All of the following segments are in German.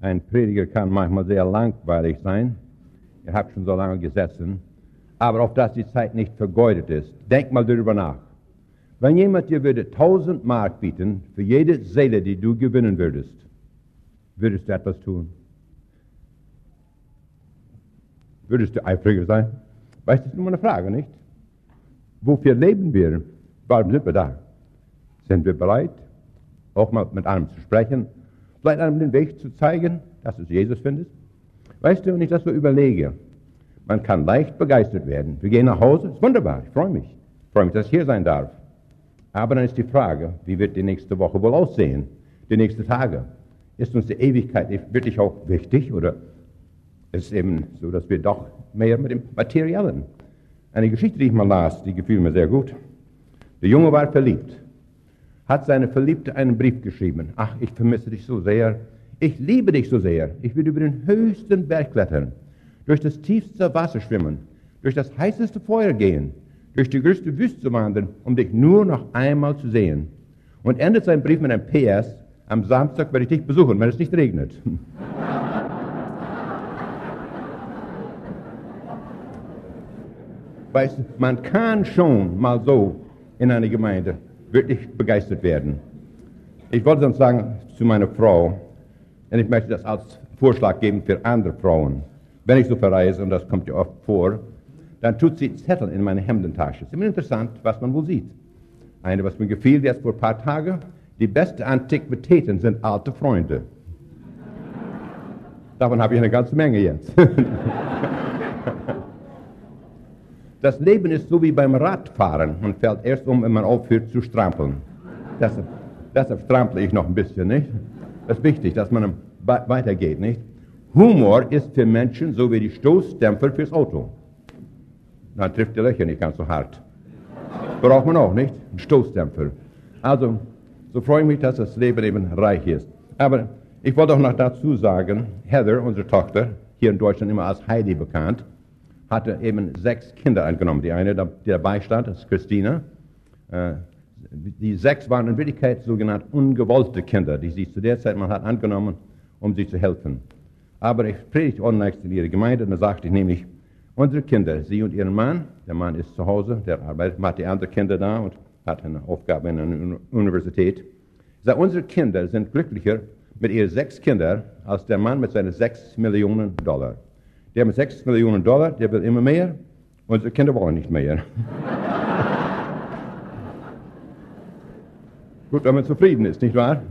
Ein Prediger kann manchmal sehr langweilig sein. Ihr habt schon so lange gesessen. Aber auf dass die Zeit nicht vergeudet ist. Denk mal darüber nach. Wenn jemand dir würde 1000 Mark bieten für jede Seele, die du gewinnen würdest du etwas tun? Würdest du eifriger sein? Weißt du, das ist nur eine Frage, nicht? Wofür leben wir? Warum sind wir da? Sind wir bereit, auch mal mit einem zu sprechen, vielleicht einem den Weg zu zeigen, dass du Jesus findest? Weißt du, wenn ich das so überlege, man kann leicht begeistert werden. Wir gehen nach Hause, ist wunderbar, ich freue mich, dass ich hier sein darf. Aber dann ist die Frage, wie wird die nächste Woche wohl aussehen, die nächsten Tage? Ist uns die Ewigkeit wirklich auch wichtig oder ist es eben so, dass wir doch mehr mit dem Materiellen? Eine Geschichte, die ich mal las, die gefiel mir sehr gut. Der Junge war verliebt, hat seine Verliebte einen Brief geschrieben. Ach, ich vermisse dich so sehr, ich liebe dich so sehr, ich will über den höchsten Berg klettern, durch das tiefste Wasser schwimmen, durch das heißeste Feuer gehen, durch die größte Wüste wandern, um dich nur noch einmal zu sehen. Und endet sein Brief mit einem PS, am Samstag werde ich dich besuchen, wenn es nicht regnet. Weißt du, man kann schon mal so in einer Gemeinde wirklich begeistert werden. Ich wollte dann sagen zu meiner Frau, und ich möchte das als Vorschlag geben für andere Frauen, wenn ich so verreise, und das kommt ja oft vor, dann tut sie Zettel in meine Hemdentasche. Es ist immer interessant, was man wohl sieht. Eine, was mir gefiel, jetzt vor ein paar Tagen, die beste Antiquitäten sind alte Freunde. Davon habe ich eine ganze Menge jetzt. Das Leben ist so wie beim Radfahren. Man fällt erst um, wenn man aufhört zu strampeln. Deshalb strample ich noch ein bisschen, nicht? Das ist wichtig, dass man weitergeht, nicht? Humor ist für Menschen so wie die Stoßdämpfer fürs Auto. Dann trifft die Löcher nicht ganz so hart. Braucht man auch, nicht? Ein Stoßdämpfer. Also, so freue ich mich, dass das Leben eben reich ist. Aber ich wollte auch noch dazu sagen, Heather, unsere Tochter, hier in Deutschland immer als Heidi bekannt, hatte eben 6 Kinder angenommen. Die eine, die dabei stand, ist Christina. Die 6 waren in Wirklichkeit sogenannte ungewollte Kinder, die sie zu der Zeit mal hat angenommen, um sie zu helfen. Aber ich predigte unlängst in ihrer Gemeinde, und da sagte ich nämlich, unsere Kinder, sie und ihren Mann, der Mann ist zu Hause, der arbeitet, macht die anderen Kinder da und hat eine Aufgabe in einer Universität. Ich sage, unsere Kinder sind glücklicher mit ihren 6 Kindern als der Mann mit seinen $6 Millionen. Der mit $6 Millionen, der will immer mehr, unsere Kinder wollen nicht mehr. Gut, wenn man zufrieden ist, nicht wahr?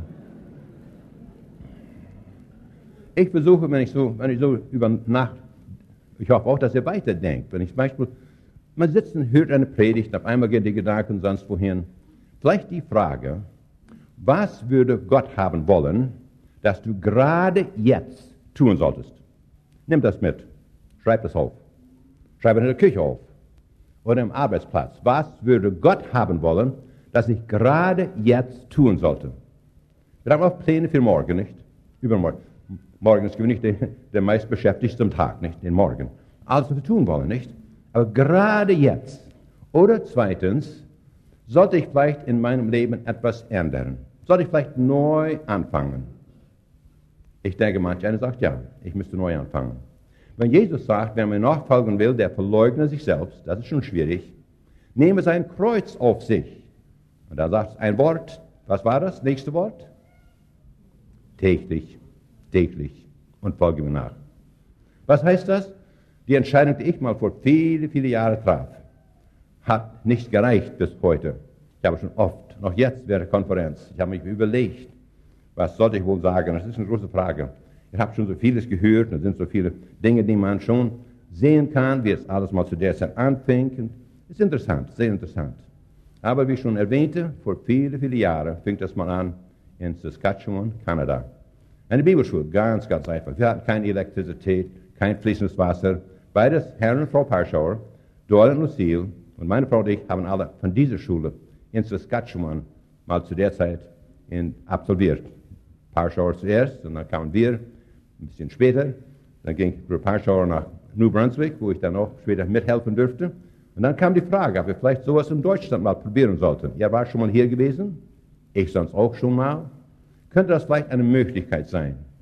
Ich versuche, wenn ich so über Nacht, ich hoffe auch, dass ihr weiterdenkt. Wenn ich zum Beispiel, man sitzt und hört eine Predigt, auf einmal gehen die Gedanken sonst wohin. Vielleicht die Frage, was würde Gott haben wollen, dass du gerade jetzt tun solltest? Nimm das mit, schreib das auf. Schreib es in der Küche auf oder im Arbeitsplatz. Was würde Gott haben wollen, dass ich gerade jetzt tun sollte? Wir haben auch Pläne für morgen, nicht? Übermorgen. Morgen ist nicht der meistbeschäftigste Tag, nicht? Den Morgen. Alles, was wir tun wollen, nicht? Aber gerade jetzt. Oder zweitens, sollte ich vielleicht in meinem Leben etwas ändern? Sollte ich vielleicht neu anfangen? Ich denke, manch einer sagt, ja, ich müsste neu anfangen. Wenn Jesus sagt, wer mir nachfolgen will, der verleugne sich selbst, das ist schon schwierig, nehme sein Kreuz auf sich. Und da sagt ein Wort, was war das? Nächste Wort? Täglich und folge mir nach. Was heißt das? Die Entscheidung, die ich mal vor viele Jahren traf, hat nicht gereicht bis heute. Ich habe schon oft, noch jetzt während der Konferenz, ich habe mich überlegt, was sollte ich wohl sagen? Das ist eine große Frage. Ich habe schon so vieles gehört, und es sind so viele Dinge, die man schon sehen kann, wie es alles mal zu der Zeit anfing. Es ist interessant, sehr interessant. Aber wie ich schon erwähnte, vor viele Jahren fing das mal an in Saskatchewan, Kanada. Eine Bibelschule, ganz einfach. Wir hatten keine Elektrizität, kein fließendes Wasser. Beides Herr und Frau Parschauer, Doyle und Lucille und meine Frau und ich haben alle von dieser Schule in Saskatchewan mal zu der Zeit absolviert. Parschauer zuerst, und dann kamen wir ein bisschen später. Dann ging Frau Parschauer nach New Brunswick, wo ich dann auch später mithelfen durfte. Und dann kam die Frage, ob wir vielleicht sowas in Deutschland mal probieren sollten. Ihr war schon mal hier gewesen, ich sonst auch schon mal. Könnte das vielleicht eine Möglichkeit sein?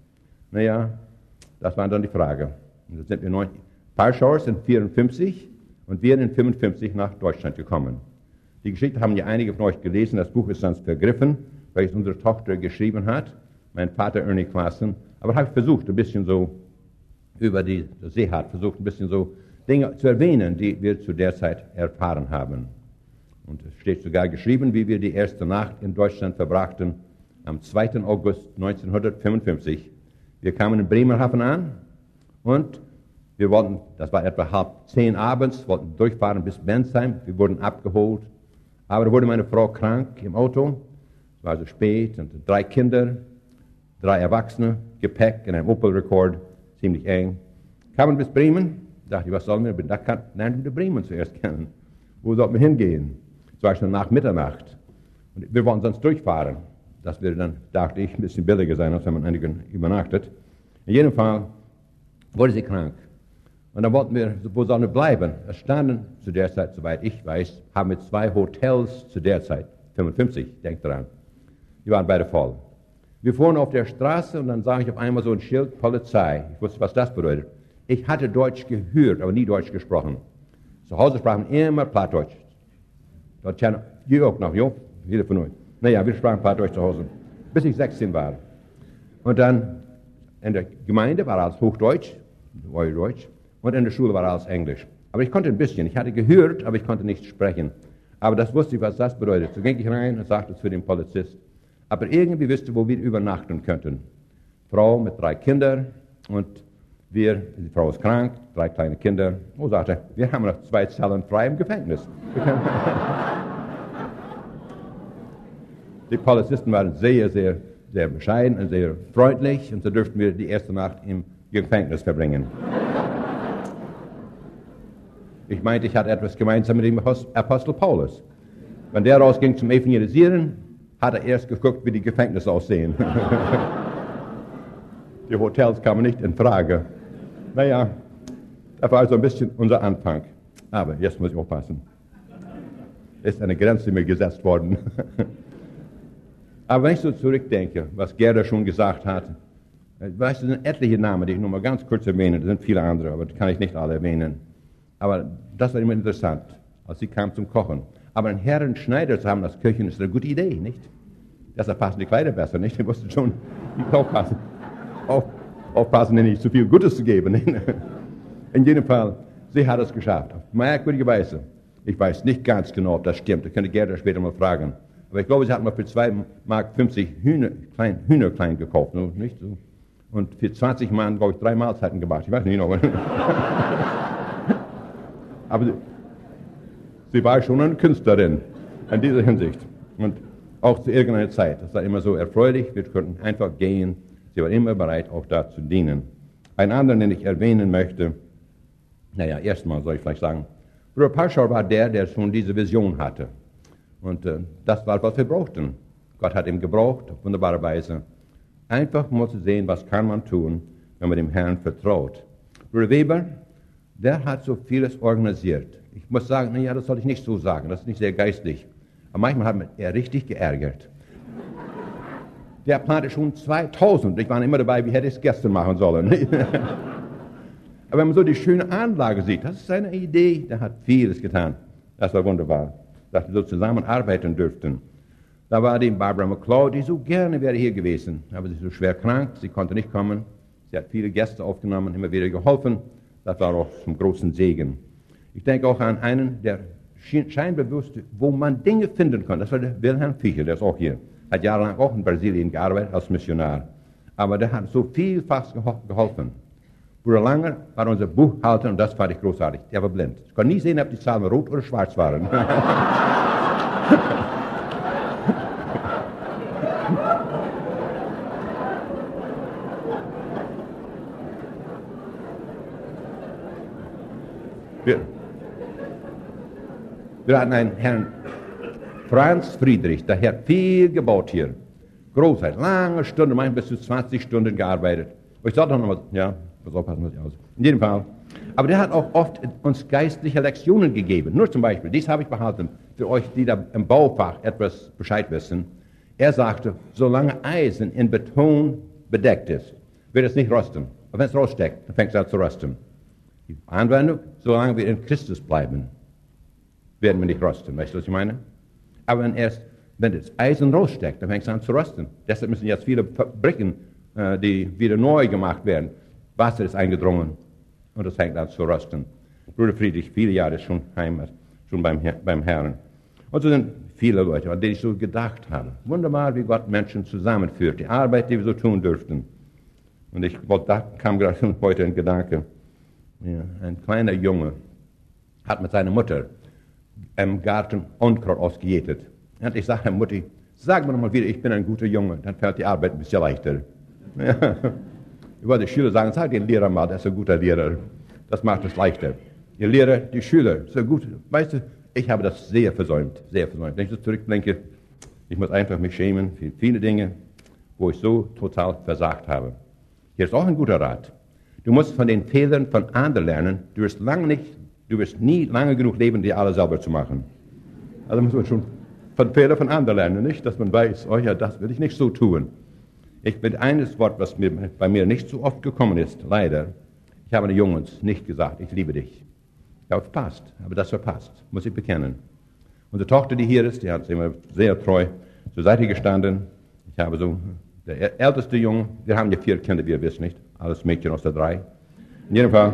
Naja, das war dann die Frage. Und da sind wir Warschauer sind 54 und wir in 55 nach Deutschland gekommen. Die Geschichte haben ja einige von euch gelesen, das Buch ist sonst vergriffen, weil es unsere Tochter geschrieben hat, mein Vater Ernie Klassen. Aber habe ich versucht, ein bisschen so über die Seefahrt, versucht ein bisschen so Dinge zu erwähnen, die wir zu der Zeit erfahren haben. Und es steht sogar geschrieben, wie wir die erste Nacht in Deutschland verbrachten, am 2. August 1955. Wir kamen in Bremerhaven an und wir wollten, das war etwa 9:30 abends, wollten durchfahren bis Bensheim. Wir wurden abgeholt, aber da wurde meine Frau krank im Auto. Es war so spät und 3 Kinder, 3 Erwachsene, Gepäck in einem Opel-Rekord, ziemlich eng. Kamen bis Bremen, dachte ich, was sollen wir? Nein, wir Bremen zuerst kennen. Wo sollten wir hingehen? Es war schon nach Mitternacht. Und wir wollten sonst durchfahren. Das würde dann, dachte ich, ein bisschen billiger sein, als wenn man einigen übernachtet. In jedem Fall wurde sie krank. Und dann wollten wir, wo sollen wir bleiben? Es standen zu der Zeit, soweit ich weiß, haben wir 2 Hotels zu der Zeit, 55, denkt dran. Die waren beide voll. Wir fuhren auf der Straße und dann sah ich auf einmal so ein Schild, Polizei. Ich wusste, was das bedeutet. Ich hatte Deutsch gehört, aber nie Deutsch gesprochen. Zu Hause sprachen wir immer Plattdeutsch. Dort ihr auch noch, jo? Jeder von euch. Naja, wir sprachen Plattdeutsch zu Hause, bis ich 16 war. Und dann in der Gemeinde war alles Hochdeutsch, Deutsch, und in der Schule war alles Englisch. Aber ich konnte ein bisschen. Ich hatte gehört, aber ich konnte nicht sprechen. Aber das wusste ich, was das bedeutet. So ging ich rein und sagte es für den Polizist. Aber irgendwie wusste, wo wir übernachten könnten. Frau mit 3 Kindern und die Frau ist krank, 3 kleine Kinder. Und sagte, wir haben noch 2 Zellen frei im Gefängnis. Die Polizisten waren sehr, sehr, sehr bescheiden und sehr freundlich und so dürften wir die erste Nacht im Gefängnis verbringen. Ich meinte, ich hatte etwas gemeinsam mit dem Apostel Paulus. Wenn der rausging zum Evangelisieren, hat er erst geguckt, wie die Gefängnisse aussehen. Die Hotels kamen nicht in Frage. Naja, das war also ein bisschen unser Anfang. Aber jetzt muss ich aufpassen. Ist eine Grenze mir gesetzt worden. Aber wenn ich so zurückdenke, was Gerda schon gesagt hat, weißt du, es sind etliche Namen, die ich nur mal ganz kurz erwähne, da sind viele andere, aber die kann ich nicht alle erwähnen. Aber das war immer interessant, als sie kam zum Kochen. Aber einen Herrn Schneider zu haben als Köchin ist eine gute Idee, nicht? Deshalb passen die Kleider besser, nicht? Die mussten schon aufpassen, nicht zu viel Gutes zu geben. Nicht? In jedem Fall, sie hat es geschafft, auf merkwürdige Weise. Ich weiß nicht ganz genau, ob das stimmt, das könnte Gerda später mal fragen. Aber ich glaube, sie hat mal für 2,50 Mark Hühner klein gekauft, nicht so? Und für 20 Mark, glaube ich, 3 Mahlzeiten gemacht. Ich weiß nicht noch. Aber sie war schon eine Künstlerin in dieser Hinsicht. Und auch zu irgendeiner Zeit. Das war immer so erfreulich. Wir konnten einfach gehen. Sie war immer bereit, auch da zu dienen. Ein anderer, den ich erwähnen möchte, naja, erstmal soll ich vielleicht sagen, Bruder Parschauer war der schon diese Vision hatte. Und das war, was wir brauchten. Gott hat ihn gebraucht, auf wunderbare Weise. Einfach mal zu sehen, was kann man tun, wenn man dem Herrn vertraut. Bruder Weber, der hat so vieles organisiert. Ich muss sagen, naja, das soll ich nicht so sagen, das ist nicht sehr geistlich. Aber manchmal hat er richtig geärgert. Der plante schon 2000. Ich war immer dabei, wie hätte ich es gestern machen sollen. Aber wenn man so die schöne Anlage sieht, das ist seine Idee, der hat vieles getan. Das war wunderbar, dass wir so zusammenarbeiten dürften. Da war die Barbara McCloud, die so gerne wäre hier gewesen, aber sie ist so schwer krank, sie konnte nicht kommen. Sie hat viele Gäste aufgenommen, immer wieder geholfen. Das war auch zum großen Segen. Ich denke auch an einen, der scheinbar wusste, wo man Dinge finden kann. Das war der Wilhelm Fichel, der ist auch hier. Hat jahrelang auch in Brasilien gearbeitet als Missionar. Aber der hat so vielfach geholfen. Bruder Langer war unser Buchhalter und das fand ich großartig. Der war blind. Ich konnte nie sehen, ob die Zahlen rot oder schwarz waren. Wir hatten einen Herrn Franz Friedrich, der hat viel gebaut hier. Großheit, lange Stunden, manchmal bis zu 20 Stunden gearbeitet. Ich sollte noch mal, ja, pass auf, passen wir aus. In jedem Fall. Aber der hat auch oft uns geistliche Lektionen gegeben. Nur zum Beispiel, dies habe ich behalten, für euch, die da im Baufach etwas Bescheid wissen. Er sagte, solange Eisen in Beton bedeckt ist, wird es nicht rosten. Aber wenn es raussteckt, dann fängt es an zu rosten. Die Anwendung, solange wir in Christus bleiben, werden wir nicht rosten. Weißt du, was ich meine? Aber wenn das Eisen raussteckt, dann fängt es an zu rosten. Deshalb müssen jetzt viele Fabriken, die wieder neu gemacht werden. Wasser ist eingedrungen und es fängt an zu rosten. Bruder Friedrich, viele Jahre schon beim Herrn. Und so sind viele Leute, an die ich so gedacht habe. Wunderbar, wie Gott Menschen zusammenführt. Die Arbeit, die wir so tun dürften. Und da kam gerade heute ein Gedanke. Ja, ein kleiner Junge hat mit seiner Mutter im Garten Unkraut ausgejätet. Und ich sagte, Mutti, sag mir mal wieder, ich bin ein guter Junge. Dann fällt die Arbeit ein bisschen leichter. Ja. Ich wollte die Schüler sagen, sag den Lehrer mal, der ist ein guter Lehrer. Das macht es leichter. Die Lehrer, die Schüler, so gut. Weißt du, ich habe das sehr versäumt, sehr versäumt. Wenn ich das zurückdenke, ich muss einfach mich schämen für viele Dinge, wo ich so total versagt habe. Hier ist auch ein guter Rat. Du musst von den Fehlern von anderen lernen. Du wirst nie lange genug leben, die alle selber zu machen. Also muss man schon von Fehlern von anderen lernen, nicht? Dass man weiß, oh ja, das will ich nicht so tun. Ich bin eines Wort, was bei mir nicht so oft gekommen ist, leider. Ich habe den Jungs nicht gesagt, ich liebe dich. Ich habe verpasst, aber das verpasst, muss ich bekennen. Unsere Tochter, die hier ist, die hat immer sehr treu zur Seite gestanden. Ich habe so, der älteste Junge, wir haben ja 4 Kinder, wie ihr wisst nicht, alles Mädchen aus der 3. In jedem Fall,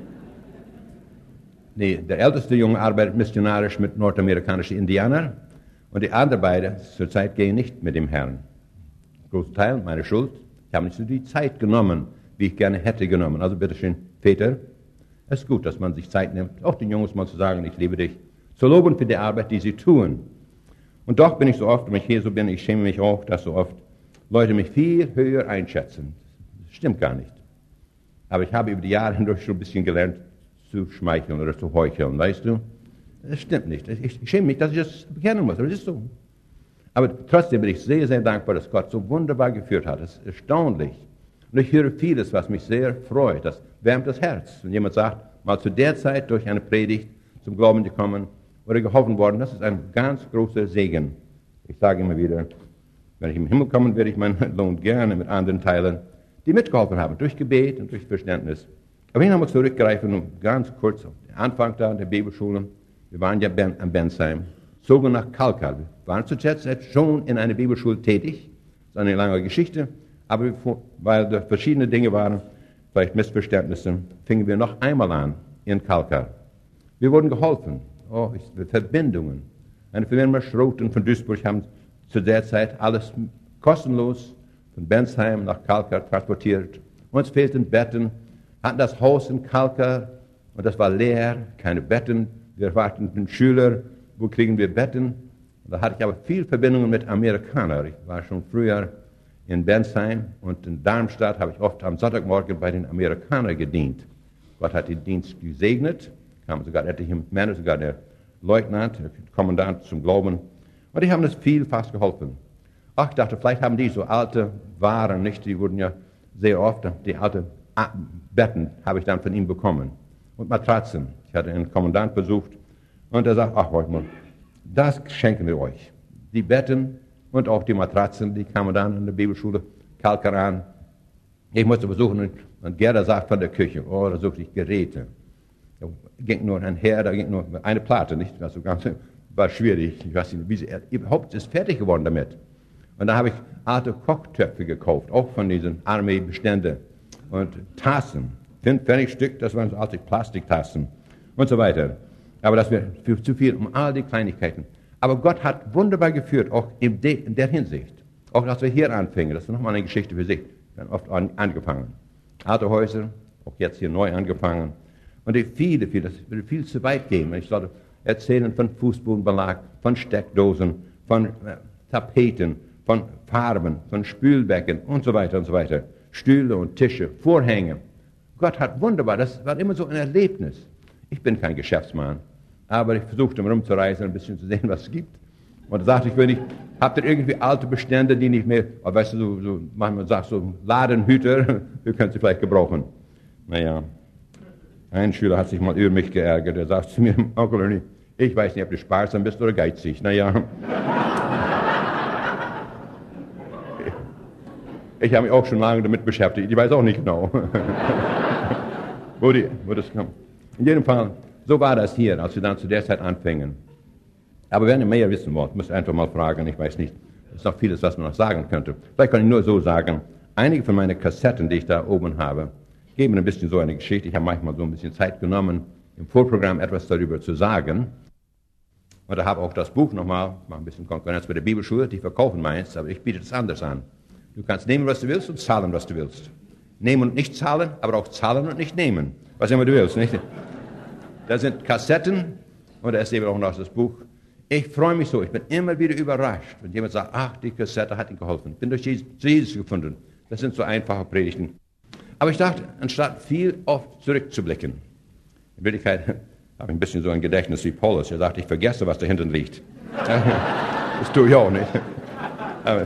der älteste Junge arbeitet missionarisch mit nordamerikanischen Indianern und die anderen beiden zurzeit gehen nicht mit dem Herrn. Großer Teil meine Schuld. Ich habe nicht so die Zeit genommen, wie ich gerne hätte genommen. Also bitteschön, Väter, es ist gut, dass man sich Zeit nimmt, auch den Jungs mal zu sagen, ich liebe dich, zu loben für die Arbeit, die sie tun. Und doch bin ich so oft, wenn ich hier so bin, ich schäme mich auch, dass so oft Leute mich viel höher einschätzen. Das stimmt gar nicht. Aber ich habe über die Jahre hindurch schon ein bisschen gelernt, zu schmeicheln oder zu heucheln, weißt du? Das stimmt nicht. Ich schäme mich, dass ich das bekennen muss, aber das ist so. Aber trotzdem bin ich sehr, sehr dankbar, dass Gott so wunderbar geführt hat. Das ist erstaunlich. Und ich höre vieles, was mich sehr freut. Das wärmt das Herz. Wenn jemand sagt, mal zu der Zeit durch eine Predigt zum Glauben gekommen oder geholfen worden, das ist ein ganz großer Segen. Ich sage immer wieder, wenn ich im Himmel komme, werde ich meinen Lohn gerne mit anderen teilen, die mitgeholfen haben, durch Gebet und durch Verständnis. Aber ich muss zurückgreifen, um ganz kurz auf den Anfang da in der Bibelschule. Wir waren ja am Bensheim, zogen nach Kalkar. Wir waren zu der Zeit schon in einer Bibelschule tätig. Das ist eine lange Geschichte. Aber weil da verschiedene Dinge waren, vielleicht Missverständnisse, fingen wir noch einmal an in Kalkar. Wir wurden geholfen. Verbindungen. Eine Firma Schroten von Duisburg haben zu der Zeit alles kostenlos von Bensheim nach Kalkar transportiert. Uns fehlten Betten, hatten das Haus in Kalkar und das war leer, keine Betten. Wir warteten Schüler, wo kriegen wir Betten? Und da hatte ich aber viel Verbindungen mit Amerikanern. Ich war schon früher in Bensheim und in Darmstadt habe ich oft am Sonntagmorgen bei den Amerikanern gedient. Gott hat den Dienst gesegnet, kamen sogar etliche Männer, sogar der Leutnant, der Kommandant zum Glauben. Und die haben das viel fast geholfen. Ach, ich dachte, vielleicht haben die so alte Waren, nicht? Die wurden ja sehr oft, die alten Betten habe ich dann von ihm bekommen. Und Matratzen. Ich hatte einen Kommandant besucht und er sagt, ach, mal, das schenken wir euch. Die Betten und auch die Matratzen, die kamen dann in der Bibelschule Kalkar an. Ich musste besuchen und Gerda sagt von der Küche, da suchte ich Geräte. Da ging nur ein Herr, da ging nur eine Platte, nicht? Also war schwierig. Ich weiß nicht, wie sie überhaupt ist fertig geworden damit. Und da habe ich alte Kochtöpfe gekauft, auch von diesen Armeebeständen. Und Tassen, 5 Pfennigstück, das waren so alte Plastiktassen und so weiter. Aber das wäre zu viel um all die Kleinigkeiten. Aber Gott hat wunderbar geführt, auch in der Hinsicht. Auch als wir hier anfingen, das ist nochmal eine Geschichte für sich. Wir haben oft angefangen. Alte Häuser, auch jetzt hier neu angefangen. Und das würde viel zu weit gehen. Ich sollte erzählen von Fußbodenbelag, von Steckdosen, von Tapeten, von Farben, von Spülbecken und so weiter und so weiter. Stühle und Tische, Vorhänge. Gott hat wunderbar, das war immer so ein Erlebnis. Ich bin kein Geschäftsmann, aber ich versuchte rumzureisen, ein bisschen zu sehen, was es gibt. Und da sagte ich, habt ihr irgendwie alte Bestände, die nicht mehr, weißt du, so manchmal sagst du, Ladenhüter, wir können sie vielleicht gebrauchen. Naja, ein Schüler hat sich mal über mich geärgert, der sagt zu mir, Onkel Ernie, ich weiß nicht, ob du sparsam bist oder geizig. Naja. Ich habe mich auch schon lange damit beschäftigt. Ich weiß auch nicht genau, wo das kommt. In jedem Fall, so war das hier, als wir dann zu der Zeit anfingen. Aber wenn ihr mehr wissen wollt, müsst ihr einfach mal fragen. Ich weiß nicht, es ist noch vieles, was man noch sagen könnte. Vielleicht kann ich nur so sagen, einige von meinen Kassetten, die ich da oben habe, geben ein bisschen so eine Geschichte. Ich habe manchmal so ein bisschen Zeit genommen, im Vorprogramm etwas darüber zu sagen. Und da habe auch das Buch nochmal, ein bisschen Konkurrenz mit der Bibelschule, die verkaufen meins, aber ich biete es anders an. Du kannst nehmen, was du willst, und zahlen, was du willst. Nehmen und nicht zahlen, aber auch zahlen und nicht nehmen. Was immer du willst, nicht? Da sind Kassetten, und da ist eben auch noch das Buch. Ich freue mich so, ich bin immer wieder überrascht, wenn jemand sagt, ach, die Kassette hat ihm geholfen. Ich bin durch Jesus gefunden. Das sind so einfache Predigten. Aber ich dachte, anstatt viel oft zurückzublicken, in Wirklichkeit habe ich ein bisschen so ein Gedächtnis wie Paulus. Er sagt, ich vergesse, was da hinten liegt. Das tue ich auch nicht. Aber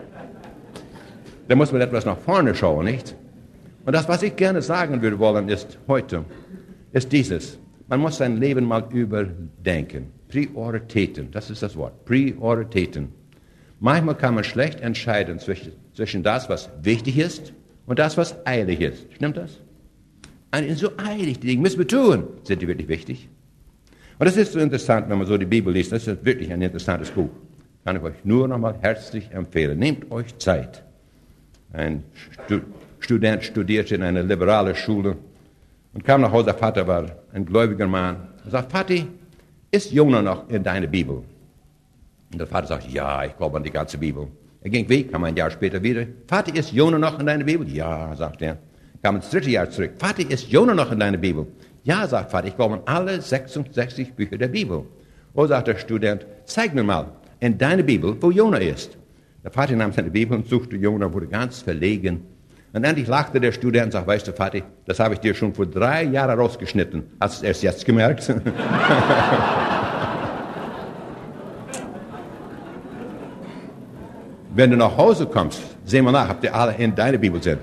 da muss man etwas nach vorne schauen, nicht? Und das, was ich gerne sagen würde wollen, ist heute, ist dieses. Man muss sein Leben mal überdenken. Prioritäten, das ist das Wort. Prioritäten. Manchmal kann man schlecht entscheiden zwischen das, was wichtig ist, und das, was eilig ist. Stimmt das? So eilig, die Dinge müssen wir tun. Sind die wirklich wichtig? Und das ist so interessant, wenn man so die Bibel liest. Das ist wirklich ein interessantes Buch. Kann ich euch nur noch mal herzlich empfehlen. Nehmt euch Zeit. Ein Student studierte in einer liberalen Schule und kam nach Hause. Der Vater war ein gläubiger Mann. Er sagt, Vati, ist Jona noch in deiner Bibel? Und der Vater sagt, ja, ich glaube an die ganze Bibel. Er ging weg, kam ein Jahr später wieder. Vati, ist Jona noch in deiner Bibel? Ja, sagt er. Kam ins 3. Jahr zurück. Vati, ist Jona noch in deiner Bibel? Ja, sagt Vati, ich glaube an alle 66 Bücher der Bibel. Oh, sagt der Student, zeig mir mal in deiner Bibel, wo Jona ist. Der Vati nahm seine Bibel und suchte Jona, wurde ganz verlegen. Und endlich lachte der Student und sagte, weißt du, Vati, das habe ich dir schon vor 3 Jahren rausgeschnitten. Hast du es erst jetzt gemerkt? Wenn du nach Hause kommst, seh mal nach, ob die alle in deiner Bibel sind.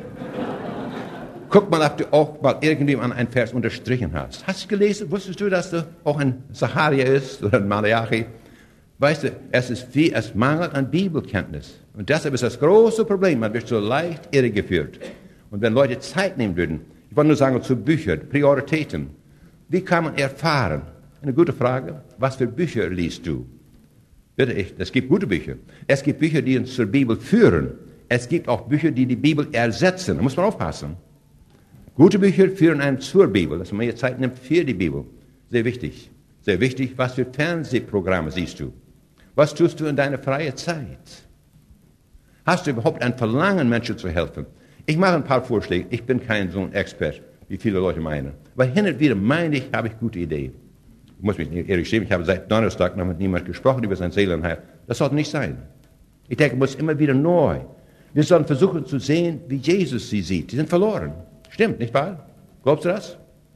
Guck mal, ob du auch mal irgendwie an einen Vers unterstrichen hast. Hast du gelesen? Wusstest du, dass du auch ein Zacharia ist oder ein Malachi? Weißt du, es mangelt an Bibelkenntnis. Und deshalb ist das große Problem, man wird so leicht irregeführt. Und wenn Leute Zeit nehmen würden, ich wollte nur sagen, zu Büchern, Prioritäten. Wie kann man erfahren? Eine gute Frage. Was für Bücher liest du? Bitte, es gibt gute Bücher. Es gibt Bücher, die uns zur Bibel führen. Es gibt auch Bücher, die die Bibel ersetzen. Da muss man aufpassen. Gute Bücher führen einen zur Bibel, dass man mehr Zeit nimmt für die Bibel. Sehr wichtig. Sehr wichtig, was für Fernsehprogramme siehst du? Was tust du in deiner freien Zeit? Hast du überhaupt ein Verlangen, Menschen zu helfen? Ich mache ein paar Vorschläge. Ich bin kein so ein Expert, wie viele Leute meinen. Aber hin und wieder meine ich, habe ich gute Ideen. Ich muss mich nicht ehrlich schämen, ich habe seit Donnerstag noch mit niemandem gesprochen über sein Seelenheil. Das sollte nicht sein. Ich denke, man muss immer wieder neu. Wir sollen versuchen zu sehen, wie Jesus sie sieht. Die sind verloren. Stimmt, nicht wahr? Glaubst du das?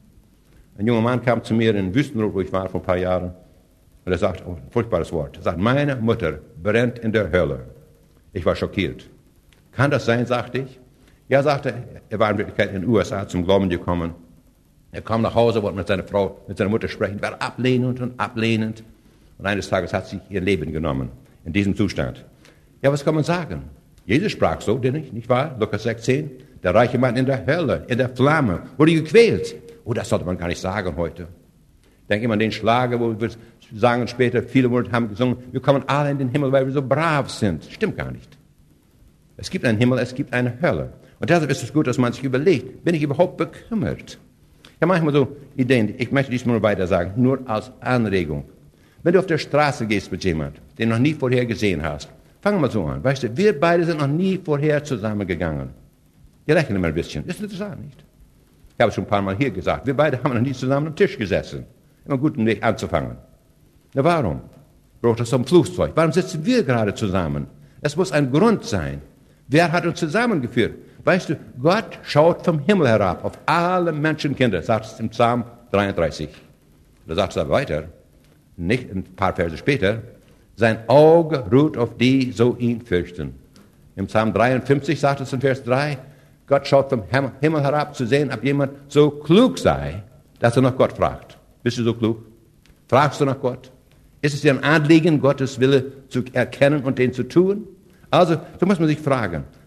Ein junger Mann kam zu mir in Wüstenrot, wo ich war vor ein paar Jahren. Und er sagt, oh, ein furchtbares Wort. Er sagt, meine Mutter brennt in der Hölle. Ich war schockiert. Kann das sein, sagte ich. Ja, sagte er, er war in Wirklichkeit in den USA zum Glauben gekommen. Er kam nach Hause, wollte mit seiner Frau, mit seiner Mutter sprechen, war ablehnend und ablehnend. Und eines Tages hat sie ihr Leben genommen, in diesem Zustand. Ja, was kann man sagen? Jesus sprach so, nicht wahr? Lukas 16, der reiche Mann in der Hölle, in der Flamme, wurde gequält. Oh, das sollte man gar nicht sagen heute. Denke immer an den Schlager, wo wir sagen später, viele haben gesungen, wir kommen alle in den Himmel, weil wir so brav sind. Stimmt gar nicht. Es gibt einen Himmel, es gibt eine Hölle. Und deshalb ist es gut, dass man sich überlegt, bin ich überhaupt bekümmert? Ich habe manchmal so Ideen, ich möchte diesmal nur weiter sagen, nur als Anregung. Wenn du auf der Straße gehst mit jemandem, den du noch nie vorher gesehen hast, fang mal so an. Weißt du, wir beide sind noch nie vorher zusammengegangen. Wir rechnen immer ein bisschen. Ist interessant, nicht? Ich habe es schon ein paar Mal hier gesagt, wir beide haben noch nie zusammen am Tisch gesessen. Immer gut, um dich anzufangen. Na warum? Braucht das so ein Flugzeug? Warum sitzen wir gerade zusammen? Es muss ein Grund sein. Wer hat uns zusammengeführt? Weißt du, Gott schaut vom Himmel herab auf alle Menschenkinder, sagt es im Psalm 33. Da sagt es aber weiter, nicht ein paar Verse später, sein Auge ruht auf die, so ihn fürchten. Im Psalm 53 sagt es in Vers 3, Gott schaut vom Himmel herab, zu sehen, ob jemand so klug sei, dass er nach Gott fragt. Bist du so klug? Fragst du nach Gott? Ist es dir ein Anliegen, Gottes Wille zu erkennen und den zu tun? Also, so muss man sich fragen,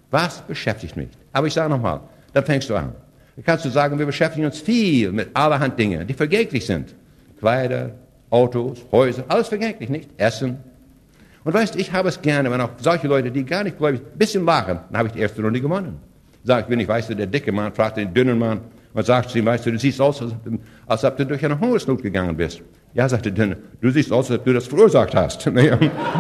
Was beschäftigt mich? Aber ich sage nochmal, dann fängst du an. Dann kannst du sagen, wir beschäftigen uns viel mit allerhand Dingen, die vergänglich sind. Kleider, Autos, Häuser, alles vergänglich, nicht? Essen. Und weißt du, ich habe es gerne, wenn auch solche Leute, die gar nicht gläubig sind, ein bisschen lachen, dann habe ich die erste Runde gewonnen. Sag ich, wenn ich, weißt du, der dicke Mann fragt den dünnen Mann und sagt zu ihm, weißt du, du siehst aus, als ob du durch eine Hungersnot gegangen bist. Ja, sagt der Dünne, du siehst aus, als ob du das verursacht hast. Naja.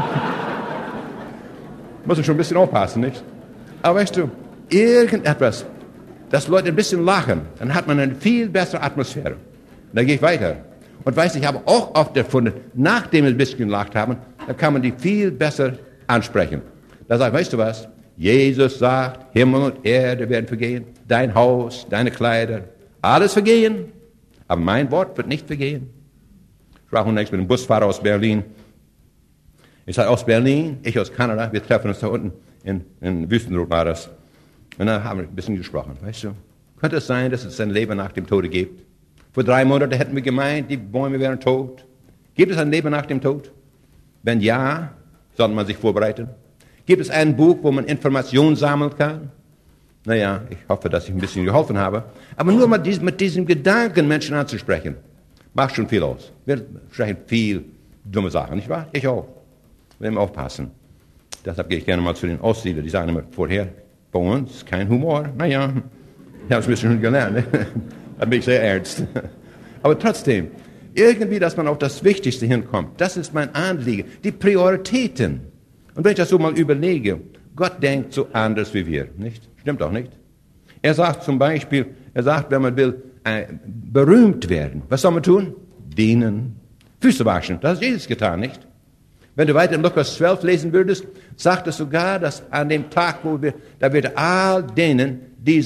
Muss ich schon ein bisschen aufpassen, nicht? Aber weißt du, irgendetwas, dass Leute ein bisschen lachen, dann hat man eine viel bessere Atmosphäre. Und dann gehe ich weiter. Und weißt du, ich habe auch oft erfunden, nachdem wir ein bisschen gelacht haben, dann kann man die viel besser ansprechen. Da sage ich, weißt du was? Jesus sagt, Himmel und Erde werden vergehen, dein Haus, deine Kleider, alles vergehen, aber mein Wort wird nicht vergehen. Ich sprach unlängst mit einem Busfahrer aus Berlin. Ich sage, aus Berlin, ich aus Kanada, wir treffen uns da unten in Wüstenrot war das. Und dann haben wir ein bisschen gesprochen, weißt du. Könnte es sein, dass es ein Leben nach dem Tode gibt? Vor 3 Monaten hätten wir gemeint, die Bäume wären tot. Gibt es ein Leben nach dem Tod? Wenn ja, sollte man sich vorbereiten. Gibt es ein Buch, wo man Informationen sammeln kann? Naja, ich hoffe, dass ich ein bisschen geholfen habe. Aber nur mit diesem Gedanken, Menschen anzusprechen, macht schon viel aus. Wir sprechen viel dumme Sachen, nicht wahr? Ich auch. Wir müssen aufpassen. Deshalb gehe ich gerne mal zu den Aussiedlern. Die sagen immer vorher, bei uns kein Humor. Naja, ich habe es ein bisschen schon gelernt. Ne? Da bin ich sehr ernst. Aber trotzdem, irgendwie, dass man auf das Wichtigste hinkommt, das ist mein Anliegen. Die Prioritäten. Und wenn ich das so mal überlege, Gott denkt so anders wie wir, nicht? Stimmt auch nicht? Er sagt zum Beispiel, wenn man will, berühmt werden, was soll man tun? Dienen. Füße waschen, das hat Jesus getan, nicht? Wenn du weiter in Lukas 12 lesen würdest, sagt es sogar, dass an dem Tag, da wird all denen, die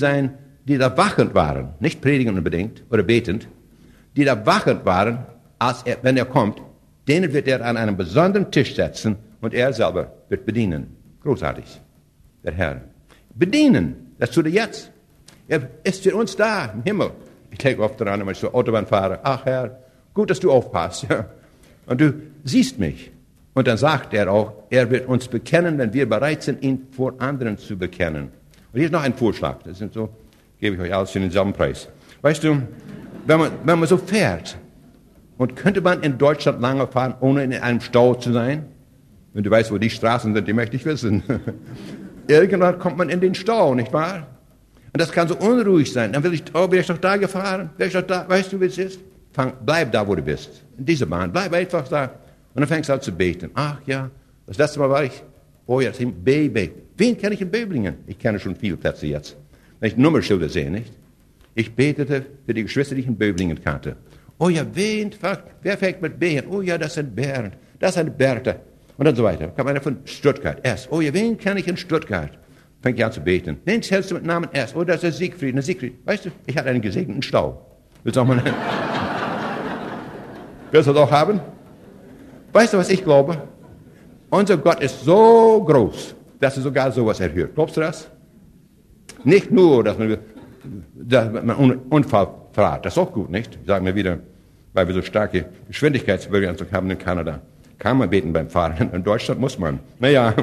da wachend waren, nicht predigen unbedingt oder betend, die da wachend waren, wenn er kommt, denen wird er an einem besonderen Tisch setzen und er selber wird bedienen. Großartig, der Herr. Bedienen, das tut er jetzt. Er ist für uns da im Himmel. Ich denke oft daran, wenn ich so Autobahn fahre, ach Herr, gut, dass du aufpasst. Ja. Und du siehst mich. Und dann sagt er auch, er wird uns bekennen, wenn wir bereit sind, ihn vor anderen zu bekennen. Und hier ist noch ein Vorschlag. Das sind so, gebe ich euch alles für denselben Preis. Weißt du, wenn man so fährt, und könnte man in Deutschland lange fahren, ohne in einem Stau zu sein? Wenn du weißt, wo die Straßen sind, die möchte ich wissen. Irgendwann kommt man in den Stau, nicht wahr? Und das kann so unruhig sein. Dann will ich doch da gefahren, wäre ich doch da, weißt du, wie es ist? Bleib da, wo du bist. In dieser Bahn, bleib einfach da. Und dann fängst du an zu beten. Ach ja, das letzte Mal war ich, jetzt in B. Wen kenne ich in Böblingen? Ich kenne schon viele Plätze jetzt. Wenn ich Nummerschilder sehe, nicht? Ich betete für die Geschwister, die ich in Böblingen kannte. Oh ja, wer fängt mit B an? Oh ja, das sind Bernd, das sind Bertha. Und dann so weiter. Kam einer von Stuttgart, S. Oh ja, wen kenne ich in Stuttgart? Fängt ich an zu beten. Wen hältst du mit Namen S? Oh, das ist Siegfried. Weißt du, ich hatte einen gesegneten Stau. Willst du auch mal Willst du das auch haben? Weißt du, was ich glaube? Unser Gott ist so groß, dass er sogar sowas erhört. Glaubst du das? Nicht nur, dass man einen Unfall verrat. Das ist auch gut, nicht? Sagen wir wieder, weil wir so starke Geschwindigkeitsbegrenzung haben in Kanada. Kann man beten beim Fahren. In Deutschland muss man. Naja.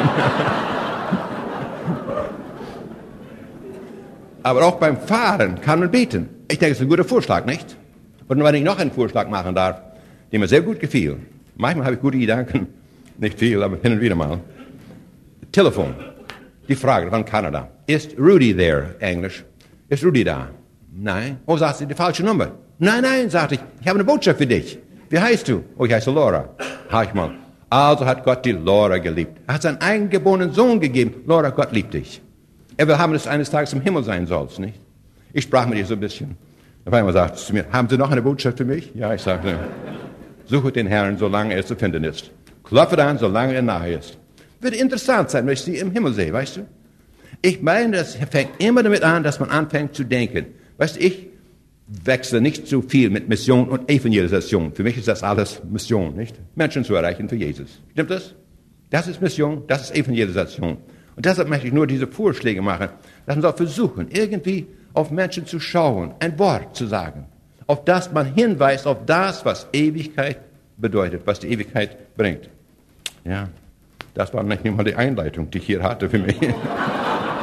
Aber auch beim Fahren kann man beten. Ich denke, das ist ein guter Vorschlag, nicht? Und wenn ich noch einen Vorschlag machen darf, der mir sehr gut gefiel. Manchmal habe ich gute Gedanken. Nicht viel, aber hin und wieder mal. Telefon. Die Frage von Kanada. Ist Rudy there? Englisch. Ist Rudy da? Nein. Oh, sagst du, die falsche Nummer. Nein, sagte ich. Ich habe eine Botschaft für dich. Wie heißt du? Oh, ich heiße Laura. Hör ich mal. Also hat Gott die Laura geliebt. Er hat seinen eingeborenen Sohn gegeben. Laura, Gott liebt dich. Er will haben, dass du eines Tages im Himmel sein sollst, nicht? Ich sprach mit ihr so ein bisschen. Auf einmal sagte sie zu mir, haben Sie noch eine Botschaft für mich? Ja, ich sagte, suche den Herrn, solange er zu finden ist. Klopfe an, solange er nahe ist. Wird interessant sein, wenn ich sie im Himmel sehe, weißt du? Ich meine, das fängt immer damit an, dass man anfängt zu denken. Weißt du, ich wechsle nicht so viel mit Mission und Evangelisation. Für mich ist das alles Mission, nicht? Menschen zu erreichen für Jesus. Stimmt das? Das ist Mission, das ist Evangelisation. Und deshalb möchte ich nur diese Vorschläge machen. Lass uns auch versuchen, irgendwie auf Menschen zu schauen, ein Wort zu sagen. Auf das man hinweist, auf das, was Ewigkeit bedeutet, was die Ewigkeit bringt. Ja, das war nicht mal die Einleitung, die ich hier hatte für mich.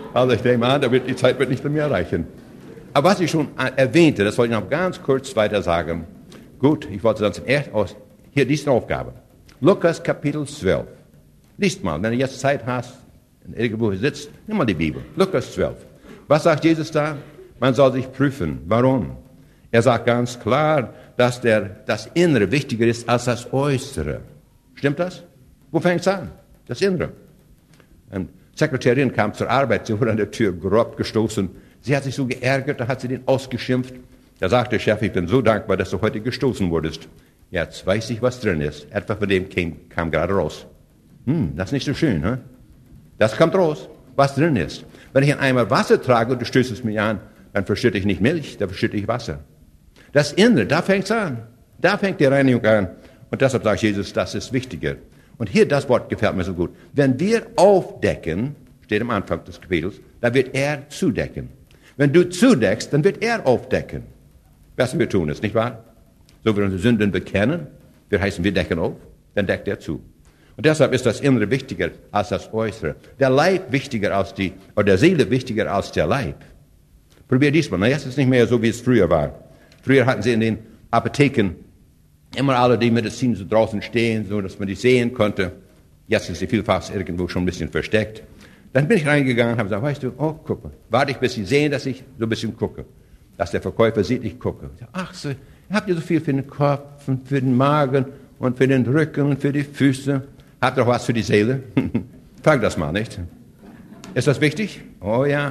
Also ich nehme an, die Zeit wird nicht mehr reichen. Aber was ich schon erwähnte, das wollte ich noch ganz kurz weiter sagen. Gut, ich wollte dann zum ersten aus. Hier, diese Aufgabe. Lukas Kapitel 12. Liest mal, wenn du jetzt Zeit hast, irgendwo sitzt, nimm mal die Bibel. Lukas 12. Was sagt Jesus da? Man soll sich prüfen. Warum? Er sagt ganz klar, dass das Innere wichtiger ist als das Äußere. Stimmt das? Wo fängt es an? Das Innere. Eine Sekretärin kam zur Arbeit, sie wurde an der Tür grob gestoßen. Sie hat sich so geärgert, da hat sie den ausgeschimpft. Da sagte der Chef, ich bin so dankbar, dass du heute gestoßen wurdest. Jetzt weiß ich, was drin ist. Etwa von dem kam gerade raus. Das ist nicht so schön, hm? Das kommt raus, was drin ist. Wenn ich einen Eimer Wasser trage und du stößt es mir an, dann verschütte ich nicht Milch, dann verschütte ich Wasser. Das Innere, da fängt es an. Da fängt die Reinigung an. Und deshalb sagt Jesus, das ist wichtiger. Und hier, das Wort gefällt mir so gut. Wenn wir aufdecken, steht am Anfang des Kapitels, dann wird er zudecken. Wenn du zudeckst, dann wird er aufdecken. Was wir tun ist, nicht wahr? So wir unsere Sünden bekennen, wir heißen, wir decken auf, dann deckt er zu. Und deshalb ist das Innere wichtiger als das Äußere. Der Leib wichtiger als oder der Seele wichtiger als der Leib. Probier diesmal. Na, jetzt ist es nicht mehr so, wie es früher war. Früher hatten sie in den Apotheken immer alle die Medizin so draußen stehen, so dass man die sehen konnte. Jetzt ist sie vielfach irgendwo schon ein bisschen versteckt. Dann bin ich reingegangen und habe gesagt, weißt du, guck mal, warte ich, bis sie sehen, dass ich so ein bisschen gucke. Dass der Verkäufer sieht, ich gucke. Ach so, habt ihr so viel für den Kopf und für den Magen und für den Rücken und für die Füße? Habt ihr auch was für die Seele? Frag das mal, nicht? Ist das wichtig? Oh ja.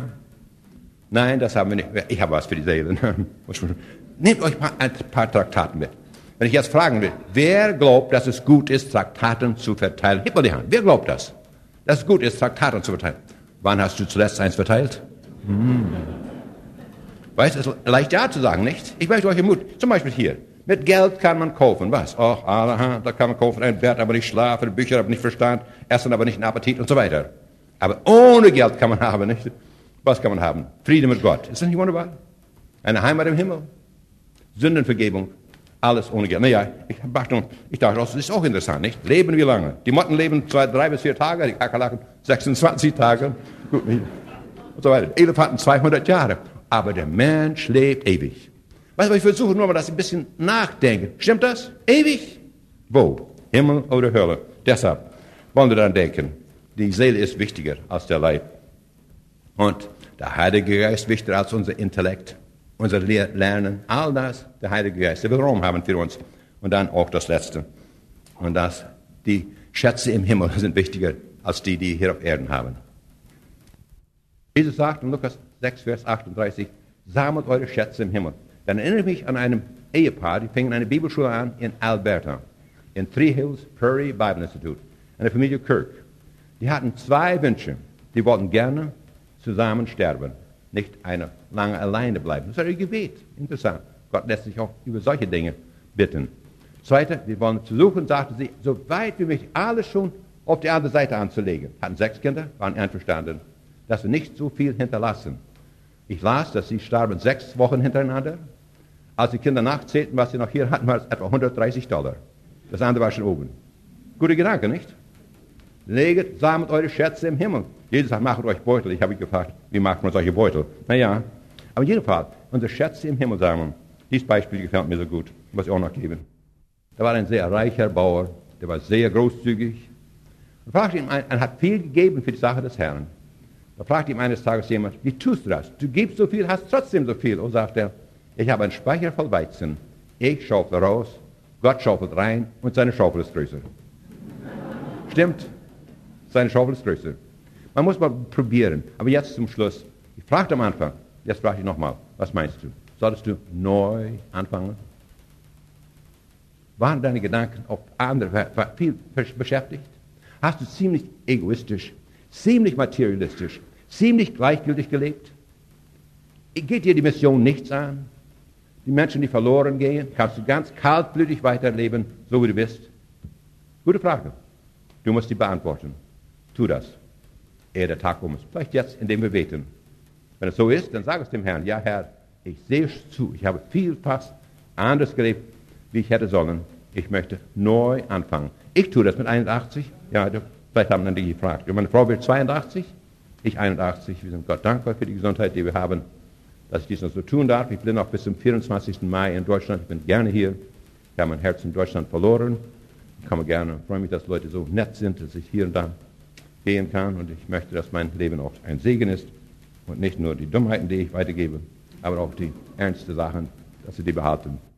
Nein, das haben wir nicht. Ich habe was für die Seele. Nehmt euch mal ein paar Traktaten mit. Wenn ich jetzt fragen will, wer glaubt, dass es gut ist, Traktaten zu verteilen? Hebt mal die Hand. Wer glaubt das? Dass es gut ist, Traktaten zu verteilen. Wann hast du zuletzt eins verteilt? Weißt du, es ist leicht ja zu sagen, nicht? Ich möchte euch ermutigen. Zum Beispiel hier. Mit Geld kann man kaufen. Was? Ach, allerhand, da kann man kaufen. Ein Bett, aber nicht schlafen, Bücher, aber nicht Verstand, Essen, aber nicht einen Appetit und so weiter. Aber ohne Geld kann man haben, nicht? Was kann man haben? Friede mit Gott. Ist das nicht wunderbar? Eine Heimat im Himmel. Sündenvergebung. Alles ohne Geld. Naja, ich dachte, das ist auch interessant, nicht? Leben wie lange? Die Motten leben 3 bis 4 Tage, die Kakerlaken 26 Tage. Gut, und so weiter. Elefanten 200 Jahre. Aber der Mensch lebt ewig. Weißt du, ich versuche nur mal, dass ich ein bisschen nachdenke. Stimmt das? Ewig? Wo? Himmel oder Hölle? Deshalb wollen wir daran denken. Die Seele ist wichtiger als der Leib. Und der Heilige Geist ist wichtiger als unser Intellekt, unser Lernen. All das, der Heilige Geist, der will Raum haben für uns. Und dann auch das Letzte. Und das, die Schätze im Himmel sind wichtiger als die hier auf Erden haben. Jesus sagt in Lukas 6, Vers 38, sammelt eure Schätze im Himmel. Dann erinnere ich mich an einem Ehepaar, die fingen eine Bibelschule an in Alberta, in Three Hills Prairie Bible Institute, eine Familie Kirk. Die hatten 2 Wünsche. Die wollten gerne zusammen sterben, nicht lange alleine bleiben. Das war ihr Gebet. Interessant. Gott lässt sich auch über solche Dinge bitten. Zweite, wir wollen versuchen, sagte sie, so weit wie möglich alles schon auf die andere Seite anzulegen. Hatten 6 Kinder, waren einverstanden, dass wir nicht so viel hinterlassen. Ich las, dass sie starben 6 Wochen hintereinander. Als die Kinder nachzählten, was sie noch hier hatten, war es etwa $130. Das andere war schon oben. Gute Gedanke, nicht? Leget, sammelt eure Schätze im Himmel. Jesus sagt, macht euch Beutel. Ich habe mich gefragt, wie macht man solche Beutel? Naja, aber in jedem Fall, unsere Schätze im Himmel sammeln. Dieses Beispiel gefällt mir so gut, muss ich auch noch geben. Da war ein sehr reicher Bauer, der war sehr großzügig. Und fragte ihn, er hat viel gegeben für die Sache des Herrn. Da fragte ihm eines Tages jemand, wie tust du das? Du gibst so viel, hast trotzdem so viel. Und sagt er, ich habe einen Speicher voll Weizen. Ich schaufel raus, Gott schaufelt rein und seine Schaufel ist größer. Stimmt, seine Schaufel ist größer. Man muss mal probieren. Aber jetzt zum Schluss. Ich fragte am Anfang, jetzt frage ich nochmal, was meinst du? Solltest du neu anfangen? Waren deine Gedanken auf andere viel beschäftigt? Hast du ziemlich egoistisch, ziemlich materialistisch, ziemlich gleichgültig gelebt? Geht dir die Mission nichts an? Die Menschen, die verloren gehen, kannst du ganz kaltblütig weiterleben, so wie du bist? Gute Frage. Du musst die beantworten. Tu das. Ehe der Tag ist. Vielleicht jetzt, indem wir beten. Wenn es so ist, dann sag es dem Herrn, ja Herr, ich sehe es zu. Ich habe vielfach anders gelebt, wie ich hätte sollen. Ich möchte neu anfangen. Ich tue das mit 81. Ja, vielleicht haben dann die gefragt. Meine Frau wird 82. Ich 81, wir sind Gott dankbar für die Gesundheit, die wir haben, dass ich dies noch so tun darf. Ich bin noch bis zum 24. Mai in Deutschland. Ich bin gerne hier. Ich habe mein Herz in Deutschland verloren. Ich komme gerne und freue mich, dass Leute so nett sind, dass ich hier und da gehen kann. Und ich möchte, dass mein Leben auch ein Segen ist und nicht nur die Dummheiten, die ich weitergebe, aber auch die ernsten Sachen, dass sie die behalten.